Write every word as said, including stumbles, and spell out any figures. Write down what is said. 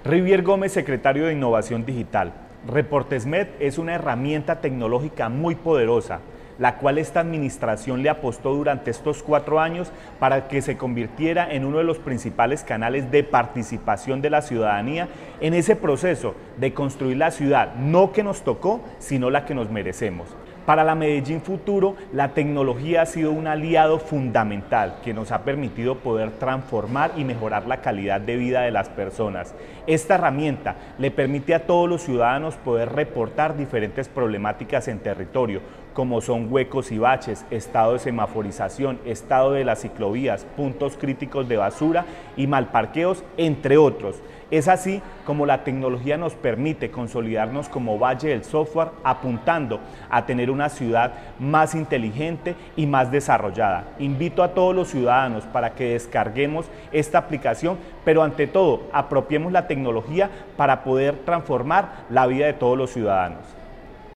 Rivier Gómez, secretario de Innovación Digital. Reportesmed es una herramienta tecnológica muy poderosa, la cual esta administración le apostó durante estos cuatro años para que se convirtiera en uno de los principales canales de participación de la ciudadanía en ese proceso de construir la ciudad, no que nos tocó, sino la que nos merecemos. Para la Medellín Futuro, la tecnología ha sido un aliado fundamental que nos ha permitido poder transformar y mejorar la calidad de vida de las personas. Esta herramienta le permite a todos los ciudadanos poder reportar diferentes problemáticas en territorio, como son huecos y baches, estado de semaforización, estado de las ciclovías, puntos críticos de basura y malparqueos, entre otros. Es así como la tecnología nos permite consolidarnos como Valle del Software, apuntando a tener una ciudad más inteligente y más desarrollada. Invito a todos los ciudadanos para que descarguemos esta aplicación, pero ante todo, apropiemos la tecnología para poder transformar la vida de todos los ciudadanos.